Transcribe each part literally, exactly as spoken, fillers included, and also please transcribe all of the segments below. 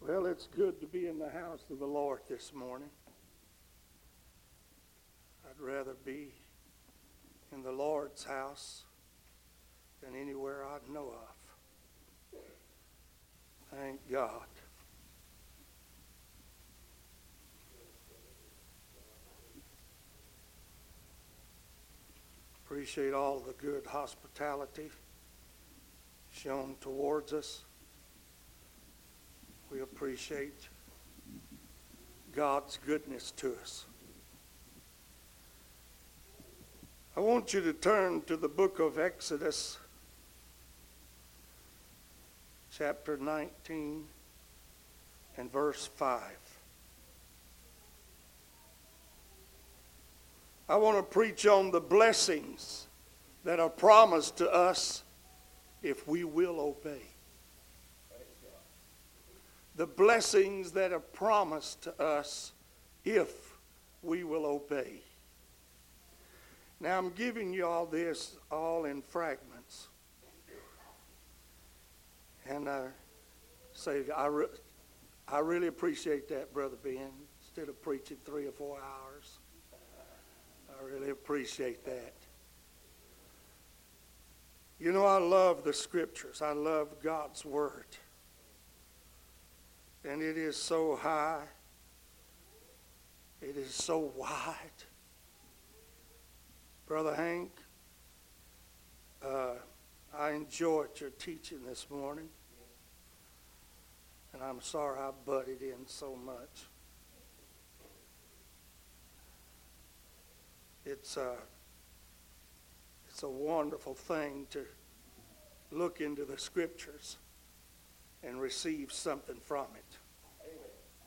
Well, it's good to be in the house of the Lord this morning. I'd rather be in the Lord's house than anywhere I know of. Thank God. Appreciate all the good hospitality shown towards us. We appreciate God's goodness to us. I want you to turn to the book of Exodus, chapter nineteen and verse five. I want to preach on the blessings that are promised to us if we will obey. The blessings that are promised to us if we will obey. Now I'm giving you all this all in fragments. And I say, I, re- I really appreciate that, Brother Ben. Instead of preaching three or four hours, I really appreciate that. You know, I love the scriptures. I love God's word. And it is so high. It is so wide. Brother Hank, uh, I enjoyed your teaching this morning. And I'm sorry I butted in so much. It's a, it's a wonderful thing to look into the scriptures and receive something from it. Amen.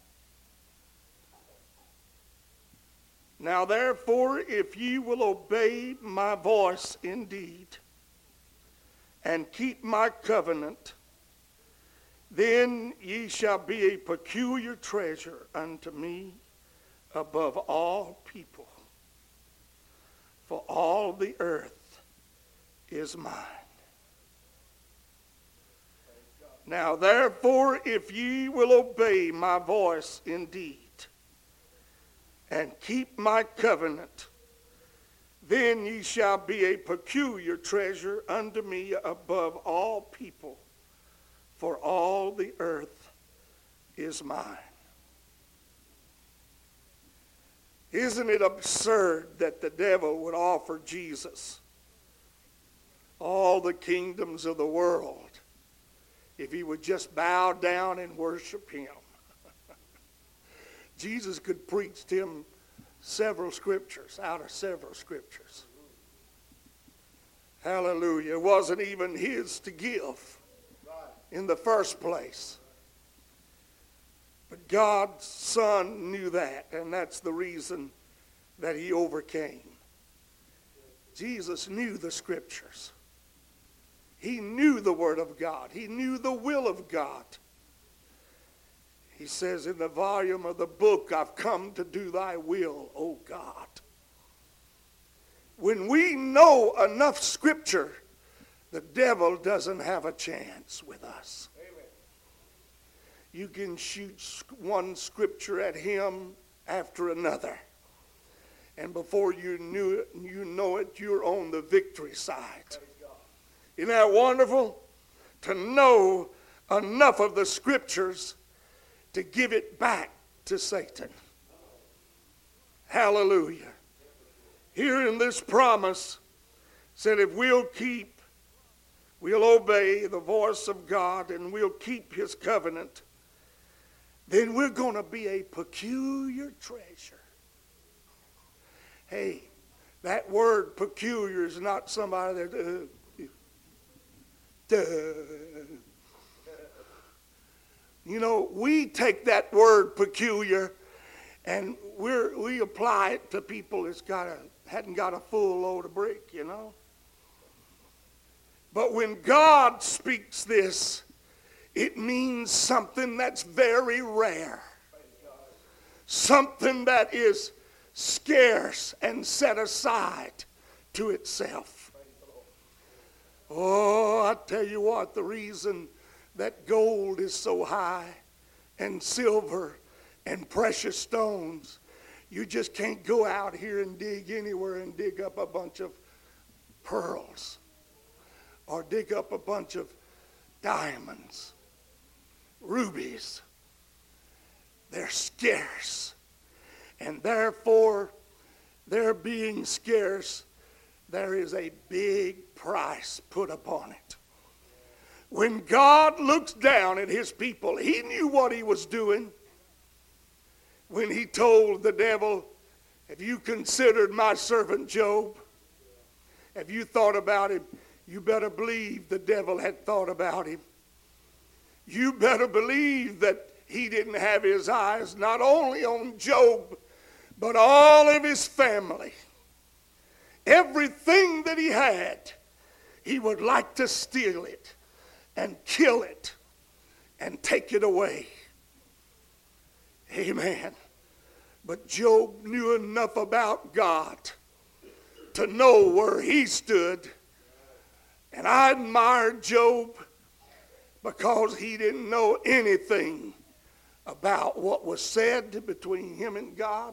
Now therefore, if ye will obey my voice indeed, and keep my covenant, then ye shall be a peculiar treasure unto me above all people. For all the earth is mine. Now therefore, if ye will obey my voice indeed, and keep my covenant, then ye shall be a peculiar treasure unto me above all people, for all the earth is mine. Isn't it absurd that the devil would offer Jesus all the kingdoms of the world if he would just bow down and worship him? Jesus could preach to him several scriptures, out of several scriptures. Hallelujah. It wasn't even his to give in the first place. But God's Son knew that, and that's the reason that he overcame. Jesus knew the scriptures. He knew the Word of God. He knew the will of God. He says in the volume of the book, I've come to do thy will, O God. When we know enough scripture, the devil doesn't have a chance with us. Amen. You can shoot one scripture at him after another. And before you knew it, you know it, you're on the victory side. Isn't that wonderful? To know enough of the scriptures to give it back to Satan. Hallelujah. Here in this promise, said if we'll keep, we'll obey the voice of God and we'll keep his covenant, then we're going to be a peculiar treasure. Hey, that word peculiar is not somebody that... Uh, Duh. You know, we take that word peculiar and we're, we apply it to people that's got a, hadn't got a full load of brick, you know. But when God speaks this, it means something that's very rare. Something that is scarce and set aside to itself. Oh, I tell you what, the reason that gold is so high and silver and precious stones. You just can't go out here and dig anywhere and dig up a bunch of pearls or dig up a bunch of diamonds, rubies. They're scarce. And therefore, their being scarce, there is a big price put upon it. When God looks down at his people, he knew what he was doing when he told the devil, have you considered my servant Job? Have you thought about him? You better believe the devil had thought about him. You better believe that he didn't have his eyes not only on Job, but all of his family. Everything that he had, he would like to steal it and kill it and take it away. Amen. But Job knew enough about God to know where he stood. And I admired Job because he didn't know anything about what was said between him and God.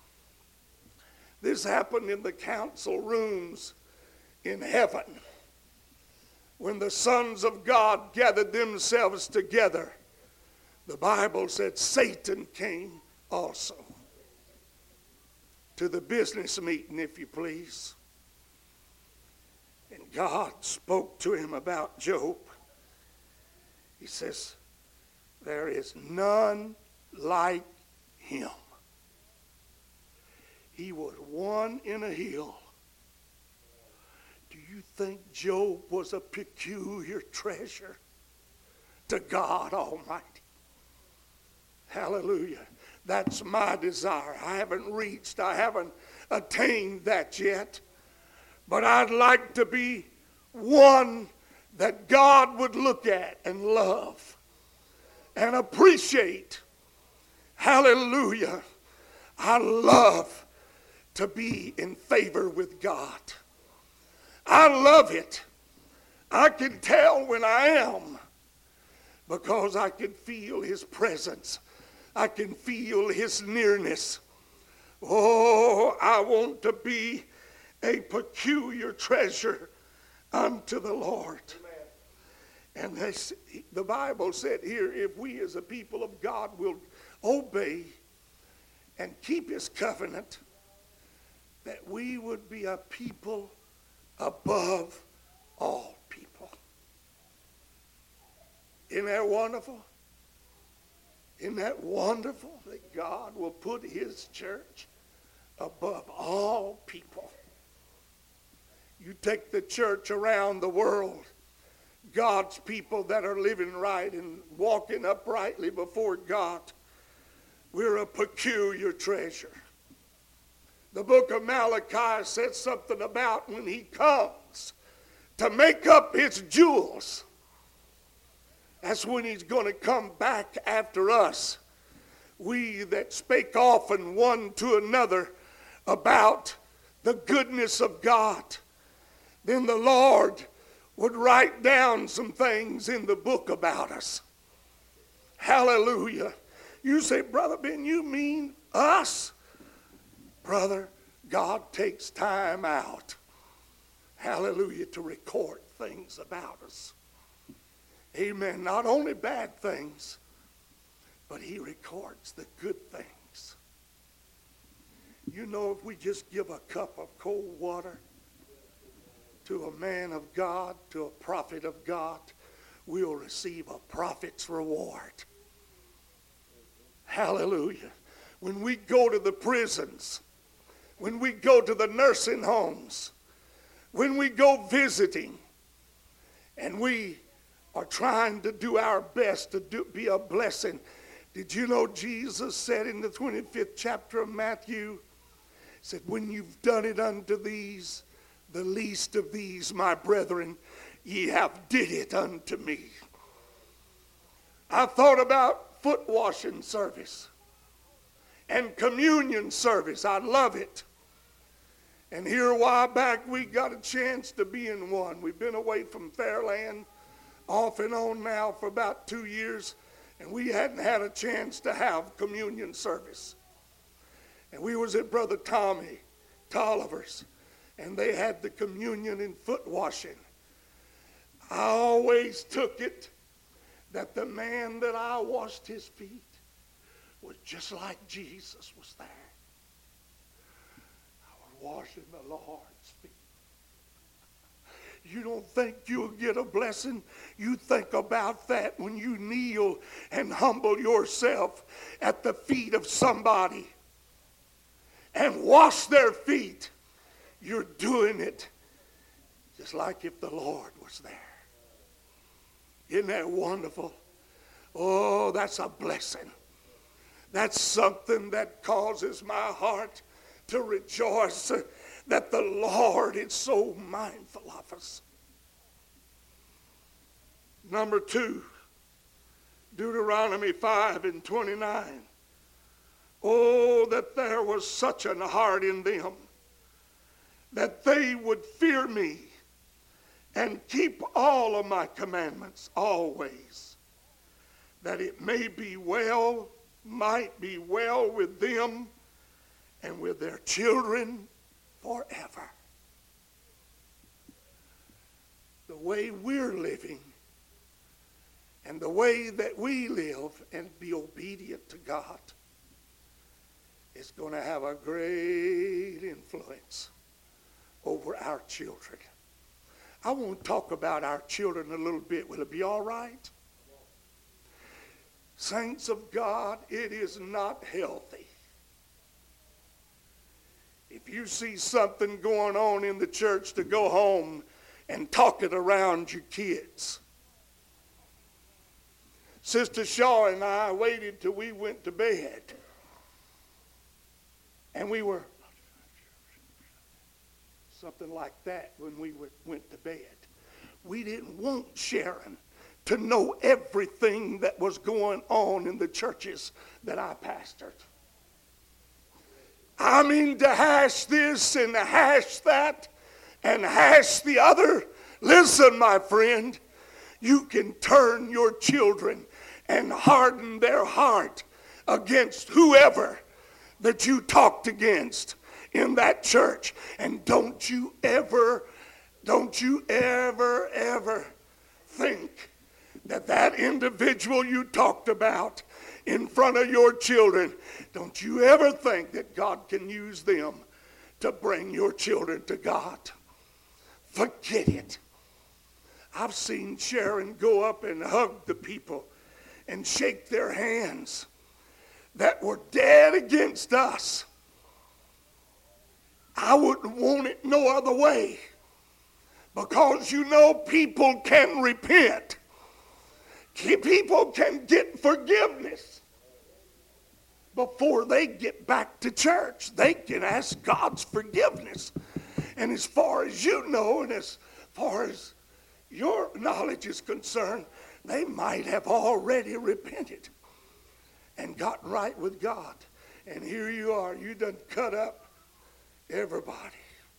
This happened in the council rooms in heaven. When the sons of God gathered themselves together, the Bible said Satan came also to the business meeting, if you please. And God spoke to him about Job. He says, there is none like him. He was one in a hill. Do you think Job was a peculiar treasure to God Almighty? Hallelujah. That's my desire. I haven't reached, I haven't attained that yet. But I'd like to be one that God would look at and love and appreciate. Hallelujah. I love to be in favor with God. I love it. I can tell when I am because I can feel his presence. I can feel his nearness. Oh, I want to be a peculiar treasure unto the Lord. Amen. And this, the Bible said here, if we as a people of God will obey and keep his covenant, that we would be a people above all people. Isn't that wonderful? Isn't that wonderful that God will put his church above all people? You take the church around the world, God's people that are living right and walking uprightly before God, we're a peculiar treasure. The book of Malachi said something about when he comes to make up his jewels. That's when he's going to come back after us. We that spake often one to another about the goodness of God. Then the Lord would write down some things in the book about us. Hallelujah. You say, Brother Ben, you mean us? Brother, God takes time out, hallelujah, to record things about us. Amen. Not only bad things, but he records the good things. You know, if we just give a cup of cold water to a man of God, to a prophet of God, we'll receive a prophet's reward. Hallelujah. When we go to the prisons, when we go to the nursing homes, when we go visiting, and we are trying to do our best to do, be a blessing. Did you know Jesus said in the twenty-fifth chapter of Matthew, said, when you've done it unto these, the least of these, my brethren, ye have did it unto me. I thought about foot washing service and communion service. I love it. And here a while back, we got a chance to be in one. We've been away from Fairland off and on now for about two years. And we hadn't had a chance to have communion service. And we was at Brother Tommy Tolliver's, and they had the communion and foot washing. I always took it that the man that I washed his feet was just like Jesus was there. I was washing the Lord's feet. You don't think you'll get a blessing? You think about that when you kneel and humble yourself at the feet of somebody and wash their feet. You're doing it just like if the Lord was there. Isn't that wonderful? Oh, that's a blessing. That's something that causes my heart to rejoice that the Lord is so mindful of us. Number two, Deuteronomy five and twenty-nine. Oh, that there was such an heart in them that they would fear me and keep all of my commandments always, that it may be well, might be well with them and with their children forever. The way we're living and the way that we live and be obedient to God is going to have a great influence over our children. I want to talk about our children a little bit. Will it be all right? Saints of God, it is not healthy if you see something going on in the church to go home and talk it around your kids. Sister Shaw and I waited till we went to bed. And we were something like that when we went to bed. We didn't want Sharon to know everything that was going on in the churches that I pastored. I mean, to hash this and to hash that and hash the other. Listen, my friend, you can turn your children and harden their heart against whoever that you talked against in that church. And don't you ever, don't you ever, ever think that that individual you talked about in front of your children, don't you ever think that God can use them to bring your children to God. Forget it. I've seen Sharon go up and hug the people and shake their hands that were dead against us. I wouldn't want it no other way, because you know people can repent. People can get forgiveness before they get back to church. They can ask God's forgiveness. And as far as you know, and as far as your knowledge is concerned, they might have already repented and gotten right with God. And here you are, you done cut up everybody.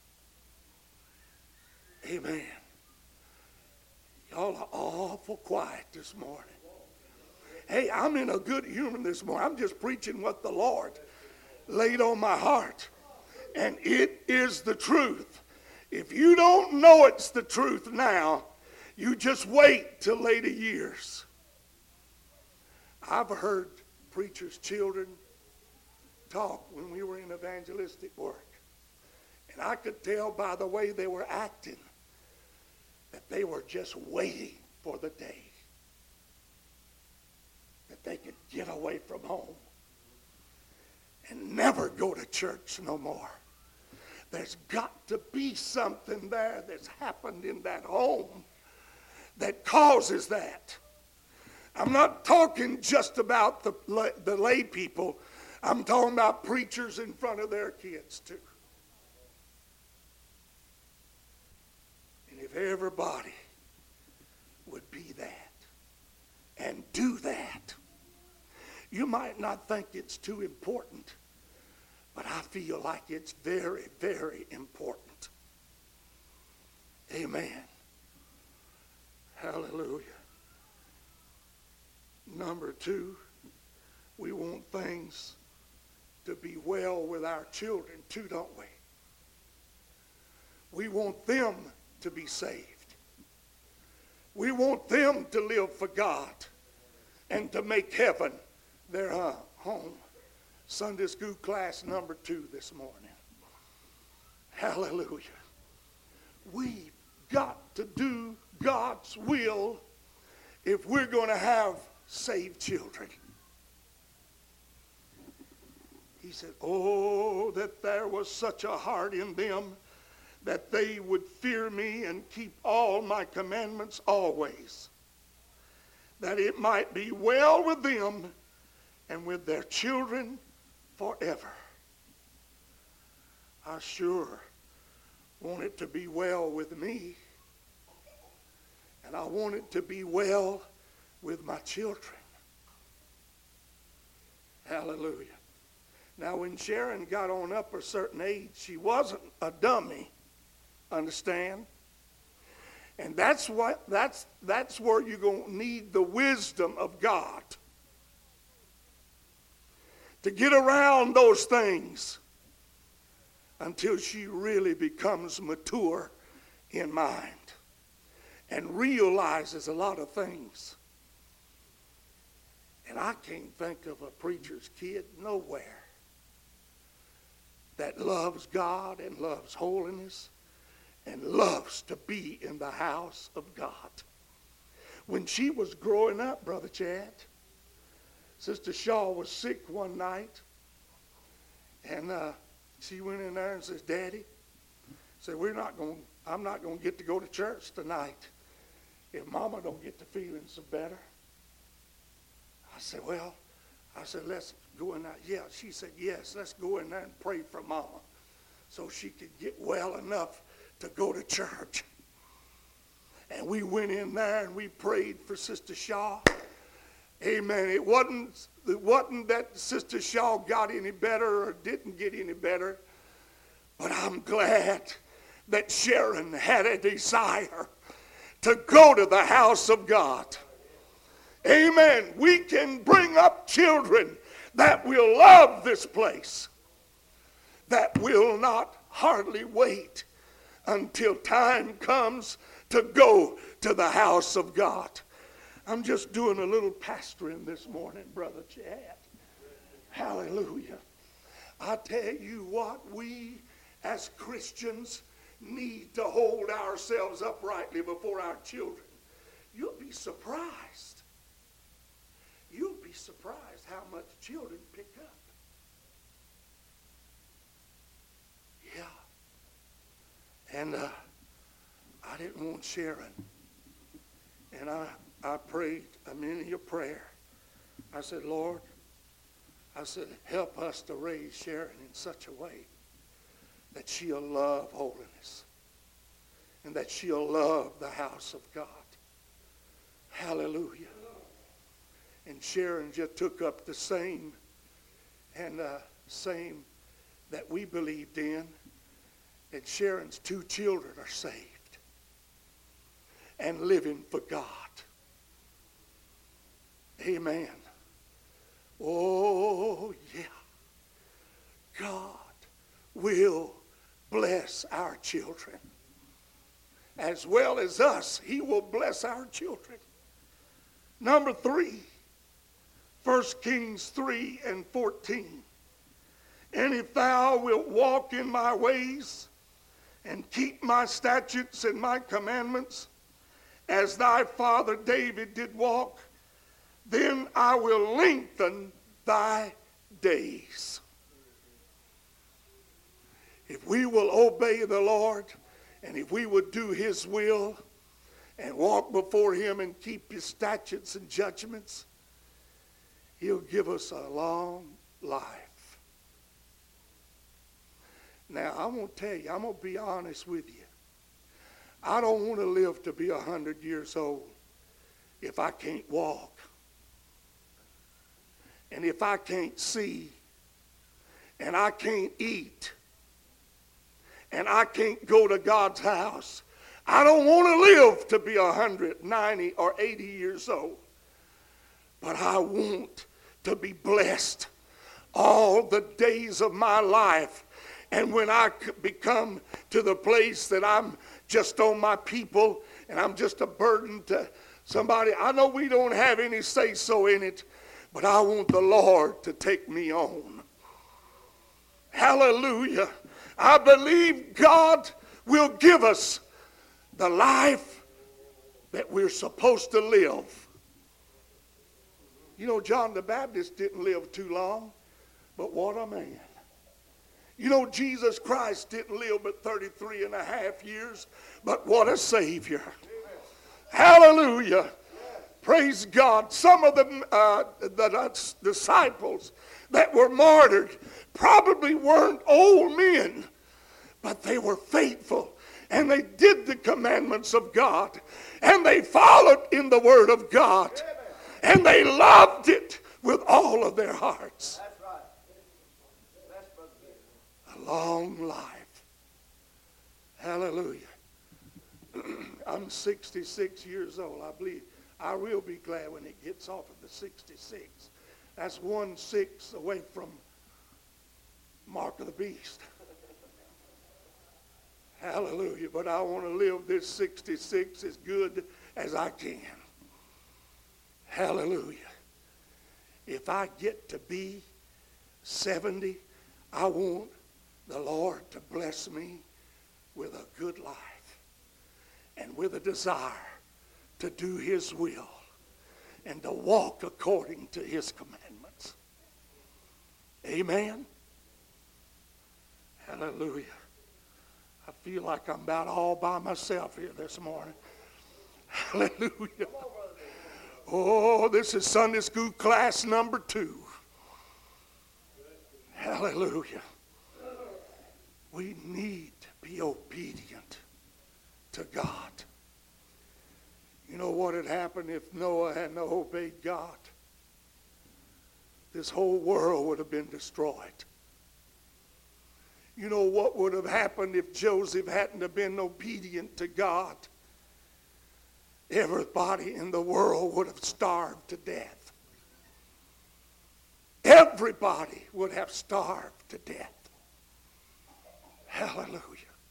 Amen. Y'all are awful quiet this morning. Hey, I'm in a good humor this morning. I'm just preaching what the Lord laid on my heart. And it is the truth. If you don't know it's the truth now, you just wait till later years. I've heard preachers' children talk when we were in evangelistic work. And I could tell by the way they were acting that they were just waiting for the day that they could get away from home and never go to church no more. There's got to be something there that's happened in that home that causes that. I'm not talking just about the, the lay people. I'm talking about preachers in front of their kids too. And if everybody would be that and do that, you might not think it's too important, but I feel like it's very, very important. Amen. Hallelujah. Number two, we want things to be well with our children too, don't we? We want them to be saved. We want them to live for God and to make heaven their uh, home. Sunday school class number two this morning. Hallelujah. We've got to do God's will if we're going to have saved children. He said, oh, that there was such a heart in them that they would fear me and keep all my commandments always, that it might be well with them and with their children forever. I sure want it to be well with me, and I want it to be well with my children. Hallelujah. Now, when Sharon got on up a certain age, she wasn't a dummy, understand? And that's what that's that's where you're going to need the wisdom of God to get around those things until she really becomes mature in mind and realizes a lot of things. And I can't think of a preacher's kid nowhere that loves God and loves holiness and loves to be in the house of God. When she was growing up, Brother Chad, Sister Shaw was sick one night, and uh, she went in there and says, Daddy, said, we're not going, I'm not going to get to go to church tonight if Mama don't get to feeling some better. I said, well, I said, let's go in there. Yeah, she said, yes, let's go in there and pray for Mama so she could get well enough to go to church. And we went in there and we prayed for Sister Shaw. Amen. It wasn't, it wasn't that Sister Shaw got any better or didn't get any better, but I'm glad that Sharon had a desire to go to the house of God. Amen. We can bring up children that will love this place, that will not hardly wait until time comes to go to the house of God. I'm just doing a little pastoring this morning, Brother Chad. Hallelujah. I tell you what, we as Christians need to hold ourselves uprightly before our children. You'll be surprised. You'll be surprised how much children pick up. Yeah. And uh, I didn't want Sharon. And I, I prayed a many a prayer. I said, Lord, I said, help us to raise Sharon in such a way that she'll love holiness and that she'll love the house of God. Hallelujah. And Sharon just took up the same and uh, same that we believed in. And Sharon's two children are saved and living for God. Amen. Oh, yeah. God will bless our children. As well as us, he will bless our children. Number three. First Kings three and fourteen. And if thou wilt walk in my ways and keep my statutes and my commandments, as thy father David did walk, then I will lengthen thy days. If we will obey the Lord, and if we would do his will and walk before him and keep his statutes and judgments, he'll give us a long life. Now, I'm going to tell you, I'm going to be honest with you. I don't want to live to be one hundred years old if I can't walk. And if I can't see. And I can't eat. And I can't go to God's house. I don't want to live to be one hundred, ninety, or eighty years old. But I want to be blessed all the days of my life. And when I become to the place that I'm just on my people and I'm just a burden to somebody, I know we don't have any say-so in it, but I want the Lord to take me on. Hallelujah. I believe God will give us the life that we're supposed to live. You know, John the Baptist didn't live too long, but what a man. You know, Jesus Christ didn't live but thirty-three and a half years, but what a Savior. Hallelujah. Praise God. Some of the, uh, the disciples that were martyred probably weren't old men, but they were faithful. And they did the commandments of God. And they followed in the Word of God. And they loved it with all of their hearts. That's right. That's a long life. Hallelujah. I'm sixty-six years old. I believe I will be glad when it gets off of the sixty-six. That's one six away from Mark of the Beast. Hallelujah. But I want to live this sixty-six as good as I can. Hallelujah. If I get to be seventy, I want the Lord to bless me with a good life and with a desire to do His will and to walk according to His commandments. Amen. Hallelujah. I feel like I'm about all by myself here this morning. Hallelujah. Oh, this is Sunday school class number two. Hallelujah. We need to be obedient to God. You know what had happened if Noah hadn't obeyed God? This whole world would have been destroyed. You know what would have happened if Joseph hadn't have been obedient to God? Everybody in the world would have starved to death. Everybody would have starved to death. Hallelujah.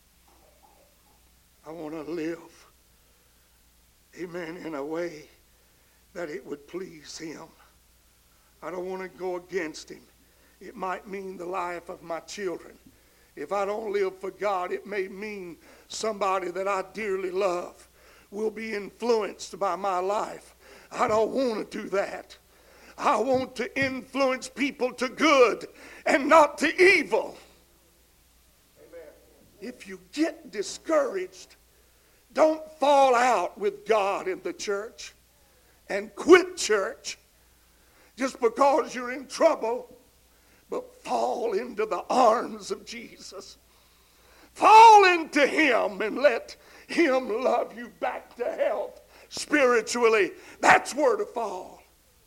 I want to live, amen, in a way that it would please Him. I don't want to go against Him. It might mean the life of my children. If I don't live for God, it may mean somebody that I dearly love will be influenced by my life. I don't want to do that. I want to influence people to good and not to evil. Amen. If you get discouraged, don't fall out with God in the church and quit church just because you're in trouble, but fall into the arms of Jesus. Fall into Him and let Him love you back to health spiritually. That's where to fall.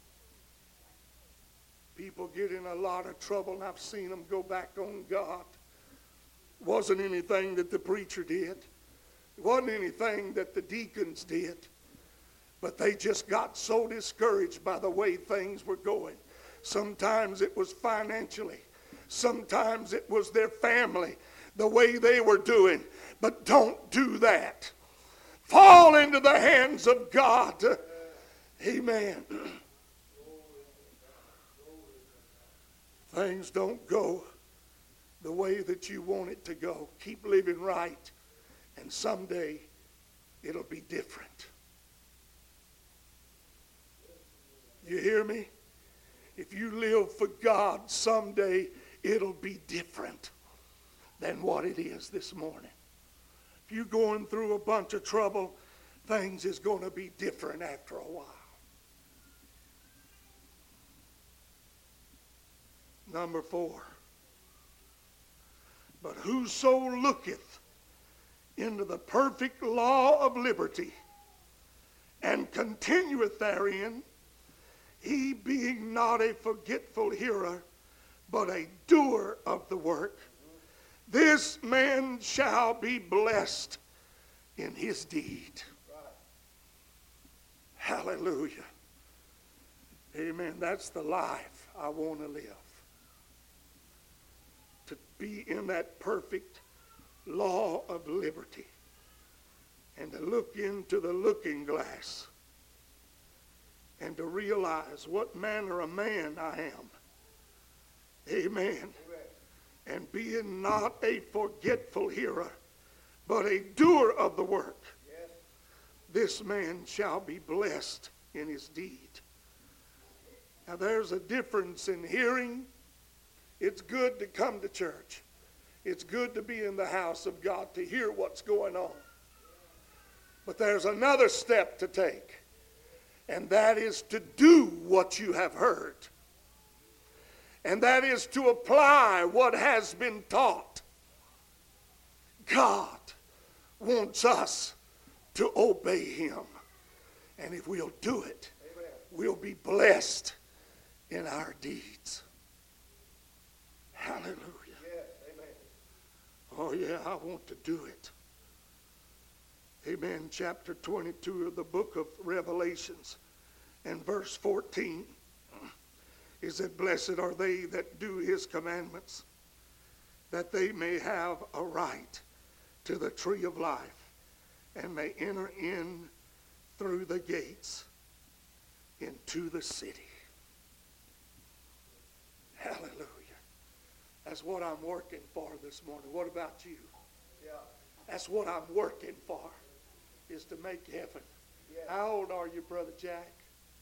People get in a lot of trouble, and I've seen them go back on God. It wasn't anything that the preacher did. It wasn't anything that the deacons did. But they just got so discouraged by the way things were going. Sometimes it was financially. Sometimes it was their family, the way they were doing. But don't do that. Fall into the hands of God. Amen. Things don't go the way that you want it to go. Keep living right, and someday it'll be different. You hear me? If you live for God, someday it'll be different than what it is this morning. If you're going through a bunch of trouble, things is going to be different after a while. Number four. But whoso looketh into the perfect law of liberty and continueth therein, he being not a forgetful hearer, but a doer of the work, this man shall be blessed in his deed. Hallelujah. Amen. That's the life I want to live. To be in that perfect law of liberty. And to look into the looking glass. And to realize what manner of man I am. Amen. Amen. And being not a forgetful hearer, but a doer of the work. Yes. This man shall be blessed in his deed. Now there's a difference in hearing. It's good to come to church. It's good to be in the house of God to hear what's going on. But there's another step to take. And that is to do what you have heard. And that is to apply what has been taught. God wants us to obey him. And if we'll do it, amen, we'll be blessed in our deeds. Hallelujah. Yes, amen. Oh yeah, I want to do it. Amen. Chapter twenty-two of the book of Revelations and verse fourteen. Is that blessed are they that do his commandments, that they may have a right to the tree of life, and may enter in through the gates into the city. Hallelujah. That's what I'm working for this morning. What about you? Yeah. That's what I'm working for, is to make heaven. Yeah. How old are you, Brother Jack?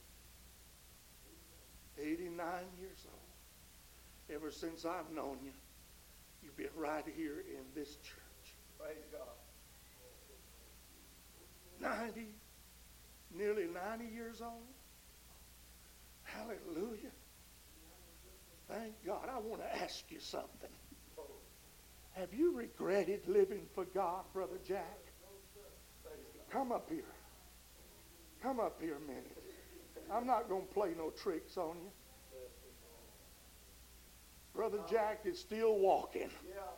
eighty-nine years old. Ever since I've known you, you've been right here in this church. Praise God. ninety, nearly ninety years old. Hallelujah. Thank God. I want to ask you something. Have you regretted living for God, Brother Jack? Come up here. Come up here a minute. I'm not going to play no tricks on you. Brother Jack is still walking.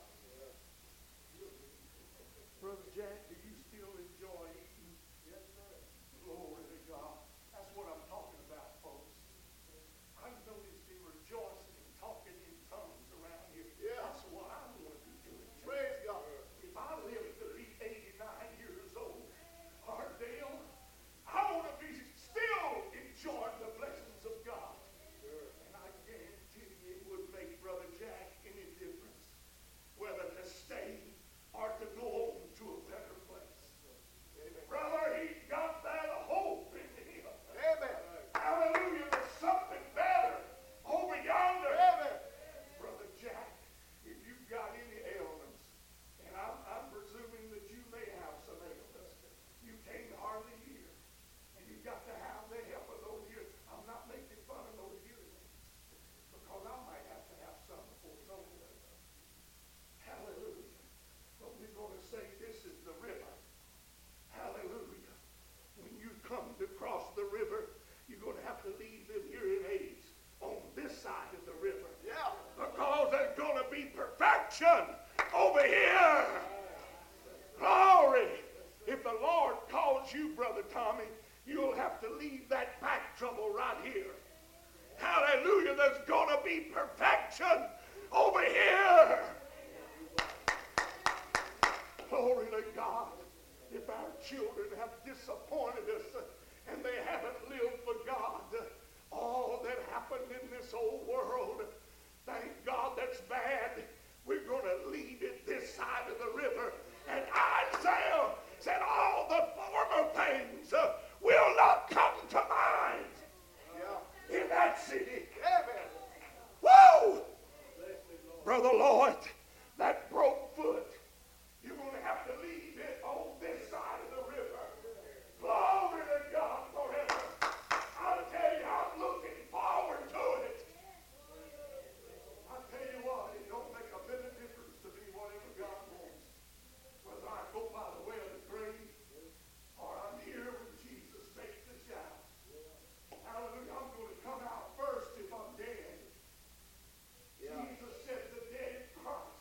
Brother Jack, do you still enjoy eating? Yes, sir. Glory to God. That's what I'm talking about, folks. I've noticed him rejoicing and talking in tongues around here. Yeah. That's what I'm going to be doing. Praise God. If I live to be eighty-nine years old, or Dale, I want to be still enjoying the blessings of God. Sure. And I guarantee you it would make Brother Jack any difference whether to stay or to go on to a better place. Amen. Brother, he's got that hope in him. Amen. Hallelujah. There's something better over yonder. Amen. Brother Jack, if you've got any ailments, and I'm, I'm presuming that you may have some ailments, you can't hardly hear, and you've got to have the help of those ears. I'm not making fun of those hearing aids, because I might have to have some before it's over. Hallelujah. But we're going to say this is the river. Hallelujah. When you come to cross the river, you're going to have to leave them hearing aids on this side of the river. Yeah. Because there's going to be perfection over here. Glory. If the Lord calls you, Brother Tommy, you'll have to leave that back trouble right here. Hallelujah. There's going to be perfection over here. Glory to God. If our children have disappointed us and they haven't lived for God, all that happened in this old world, thank God that's bad. We're going to leave it this side of the river. And Isaiah said all the former things uh, will not come to mind. Yeah. In that city. Amen. Woo! Brother Lloyd, that broke foot, you're going to have to leave it on this side of the river. Glory to God forever. I'll tell you, I'm looking forward to it. I'll tell you what, it don't make a bit of difference to me whatever God wants. Whether I go by the way of the grave or I'm here when Jesus takes the shout. Hallelujah. I'm going to come out first if I'm dead. Yeah. Jesus said the dead in Christ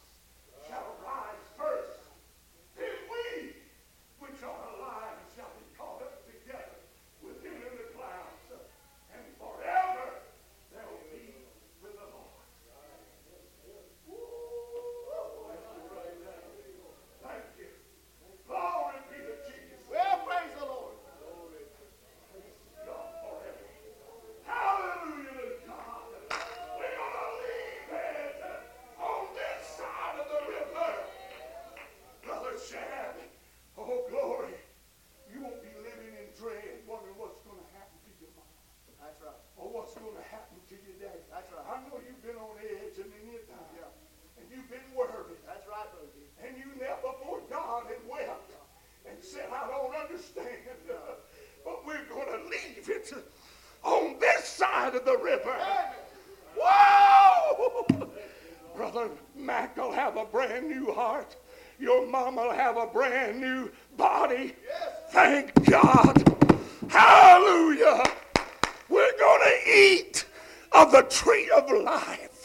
of the river. Whoa! Brother Mac will have a brand new heart. Your mama will have a brand new body. Thank God. Hallelujah. We're going to eat of the tree of life.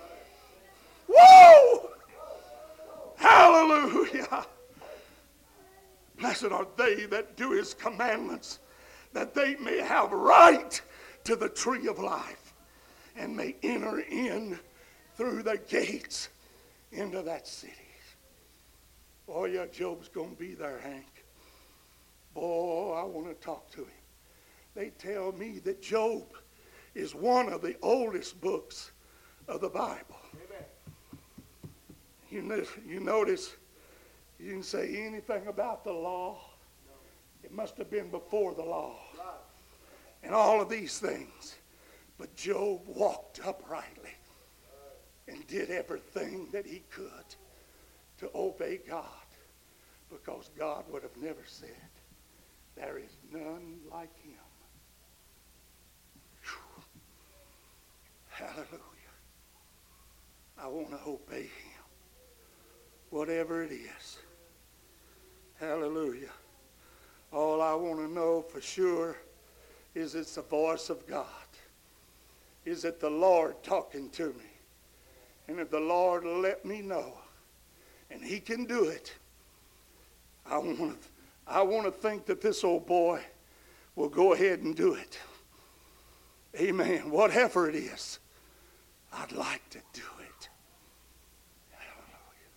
Whoa! Hallelujah. Blessed are they that do his commandments, that they may have right to the tree of life and may enter in through the gates into that city. Oh, yeah, Job's going to be there, Hank. Boy, I want to talk to him. They tell me that Job is one of the oldest books of the Bible. Amen. You, know, you notice, you didn't say anything about the law. It must have been before the law. And all of these things. But Job walked uprightly and did everything that he could to obey God, because God would have never said, there is none like him. Whew. Hallelujah. I want to obey him, whatever it is. Hallelujah. All I want to know for sure is it's the voice of God. Is it the Lord talking to me? And if the Lord will let me know, and he can do it, I want to I want to think that this old boy will go ahead and do it. Amen. Whatever it is, I'd like to do it. Hallelujah.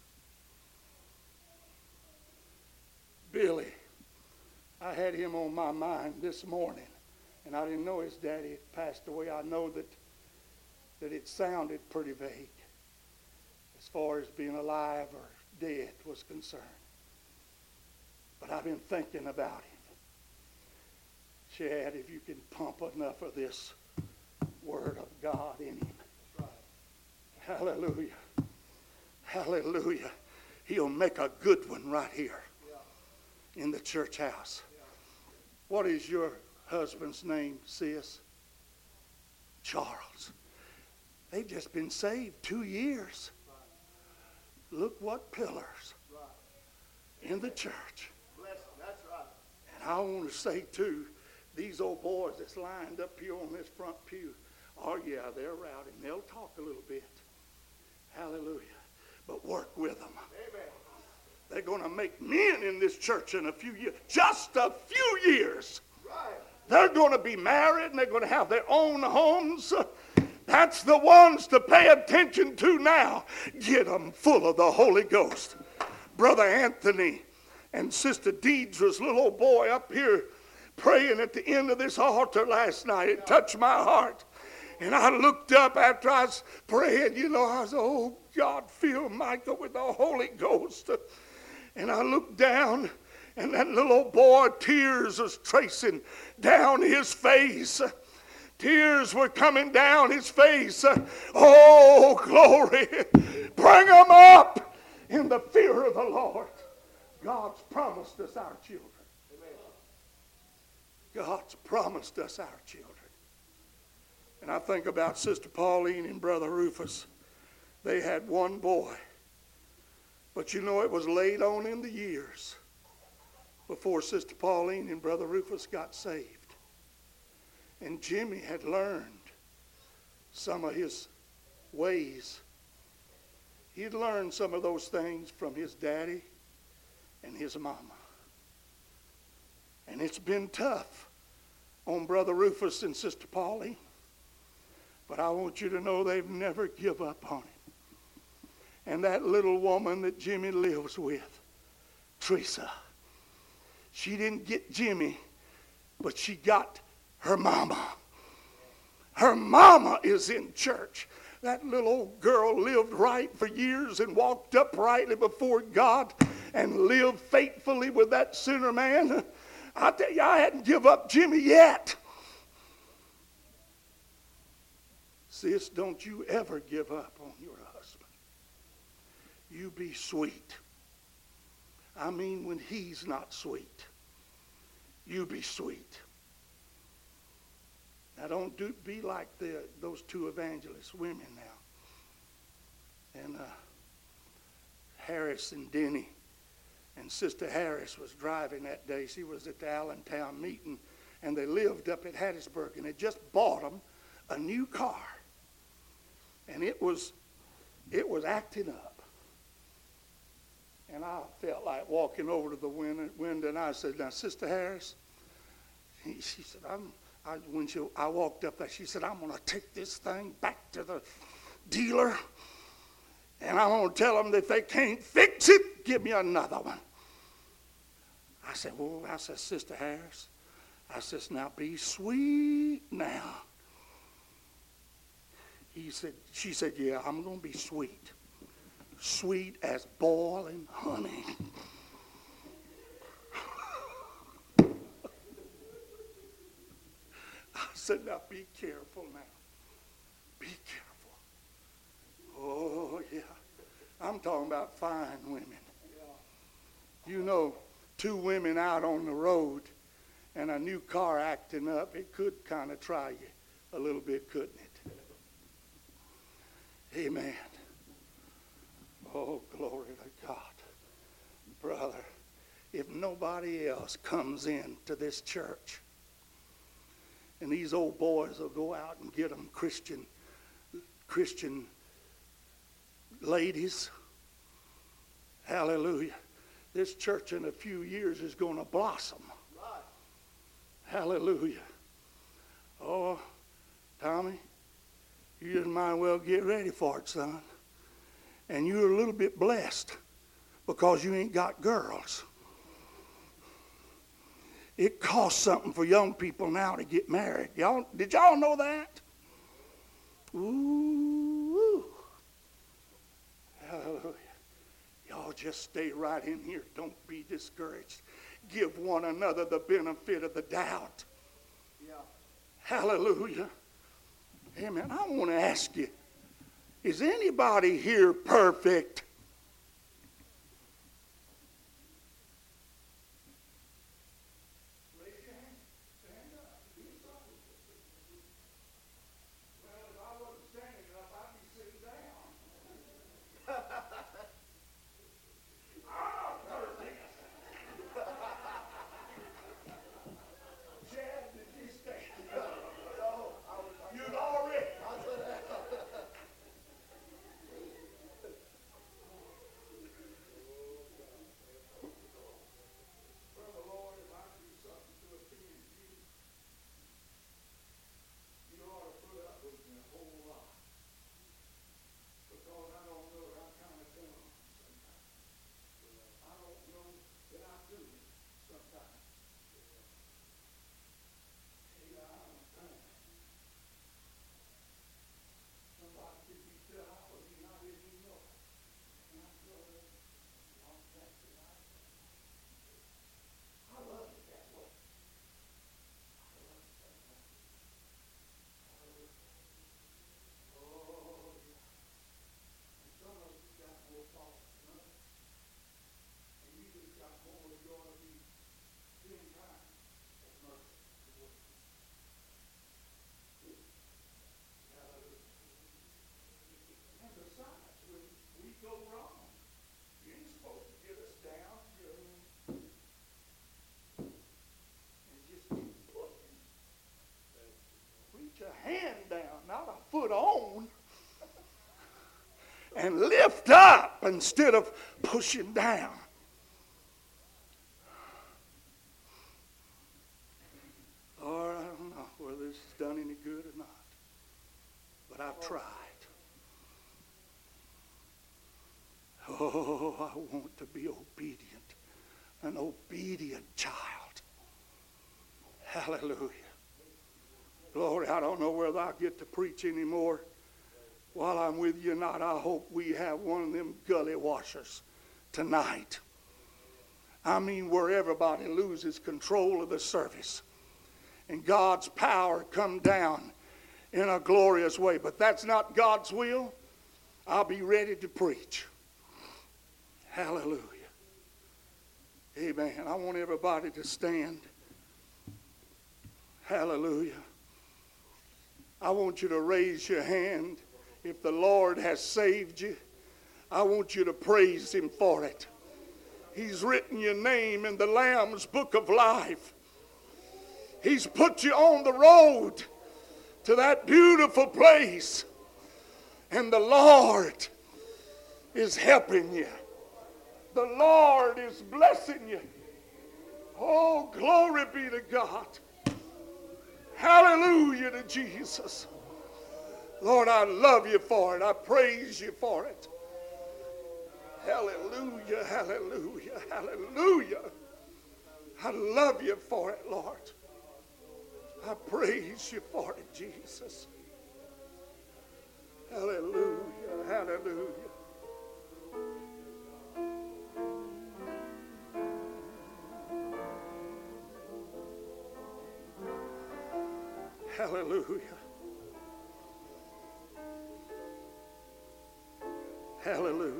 Billy, I had him on my mind this morning, and I didn't know his daddy had passed away. I know that, that it sounded pretty vague as far as being alive or dead was concerned. But I've been thinking about him. Chad, if you can pump enough of this word of God in him. Right. Hallelujah. Hallelujah. He'll make a good one right here yeah. in the church house. Yeah. What is your husband's name, sis? Charles. They've just been saved two years. Right. Look what pillars right. in the church. That's right. And I want to say, too, these old boys that's lined up here on this front pew, oh, yeah, they're rowdy. They'll talk a little bit. Hallelujah. But work with them. Amen. They're going to make men in this church in a few years. Just a few years. Right. They're going to be married, and they're going to have their own homes. That's the ones to pay attention to now. Get them full of the Holy Ghost. Brother Anthony and Sister Deidre's little old boy up here praying at the end of this altar last night. It touched my heart. And I looked up after I was praying, you know, I was, oh, God, fill Michael with the Holy Ghost. And I looked down, and that little old boy, tears was tracing down his face. Tears were coming down his face. Oh, glory. Bring them up in the fear of the Lord. God's promised us our children. God's promised us our children. And I think about Sister Pauline and Brother Rufus. They had one boy. But you know, it was late on in the years before Sister Pauline and Brother Rufus got saved. And Jimmy had learned some of his ways. He'd learned some of those things from his daddy and his mama. And it's been tough on Brother Rufus and Sister Pauline. But I want you to know they've never give up on him. And that little woman that Jimmy lives with, Teresa, she didn't get Jimmy, but she got her mama. Her mama is in church. That little old girl lived right for years and walked uprightly before God and lived faithfully with that sinner man. I tell you, I hadn't give up Jimmy yet. Sis, don't you ever give up on your husband. You be sweet. I mean, when he's not sweet, you be sweet. Now don't do, be like the, those two evangelist women now. And uh, Harris and Denny. And Sister Harris was driving that day. She was at the Allentown meeting. And they lived up at Hattiesburg. And they just bought them a new car. And it was, it was acting up. And I felt like walking over to the window, window and I said, now, Sister Harris, he, she said, I'm, I, when she, I walked up there, she said, I'm going to take this thing back to the dealer, and I'm going to tell them that if they can't fix it, give me another one. I said, well, I said, Sister Harris, I said, now be sweet now. He said, she said, yeah, I'm going to be sweet. Sweet as boiling honey. I said, now be careful now. Be careful. Oh, yeah. I'm talking about fine women. You know, two women out on the road and a new car acting up, it could kind of try you a little bit, couldn't it? Amen. Oh, glory to God. Brother, if nobody else comes in to this church, and these old boys will go out and get them Christian, Christian ladies, hallelujah, this church in a few years is going to blossom. Right. Hallelujah. Oh, Tommy, you just might well get ready for it, son. And you're a little bit blessed because you ain't got girls. It costs something for young people now to get married. Y'all, did y'all know that? Ooh. Hallelujah. Y'all just stay right in here. Don't be discouraged. Give one another the benefit of the doubt. Yeah. Hallelujah. Amen. I want to ask you, is anybody here perfect? Raise your hand. Stand up. Do something. Well, if I wasn't standing up, I'd be sitting down. I'm perfect. Chad, did you stand up? No, I was. You'd already. Hand down, not a foot on, and lift up instead of pushing down. Lord, I don't know whether this has done any good or not, but I've tried. Oh, I want to be obedient, an obedient child. Hallelujah. Glory, I don't know whether I'll get to preach anymore while I'm with you or not. I hope we have one of them gully washers tonight. I mean, where everybody loses control of the service and God's power come down in a glorious way. But that's not God's will. I'll be ready to preach. Hallelujah. Amen. I want everybody to stand. Hallelujah. I want you to raise your hand. If the Lord has saved you, I want you to praise him for it. He's written your name in the Lamb's book of life. He's put you on the road to that beautiful place. And the Lord is helping you. The Lord is blessing you. Oh, glory be to God. Hallelujah to Jesus. Lord, I love you for it. I praise you for it. Hallelujah, hallelujah, hallelujah. I love you for it, Lord. I praise you for it, Jesus. Hallelujah, hallelujah. Hallelujah. Hallelujah.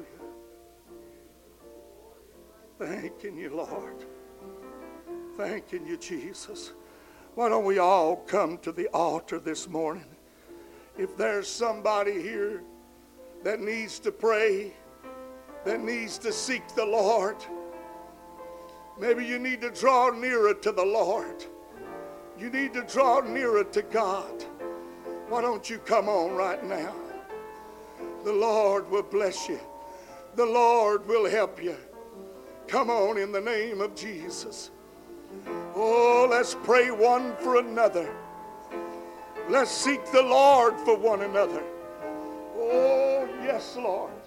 Thanking you, Lord. Thanking you, Jesus. Why don't we all come to the altar this morning? If there's somebody here that needs to pray, that needs to seek the Lord, maybe you need to draw nearer to the Lord. You need to draw nearer to God. Why don't you come on right now? The Lord will bless you. The Lord will help you. Come on in the name of Jesus. Oh, let's pray one for another. Let's seek the Lord for one another. Oh, yes, Lord.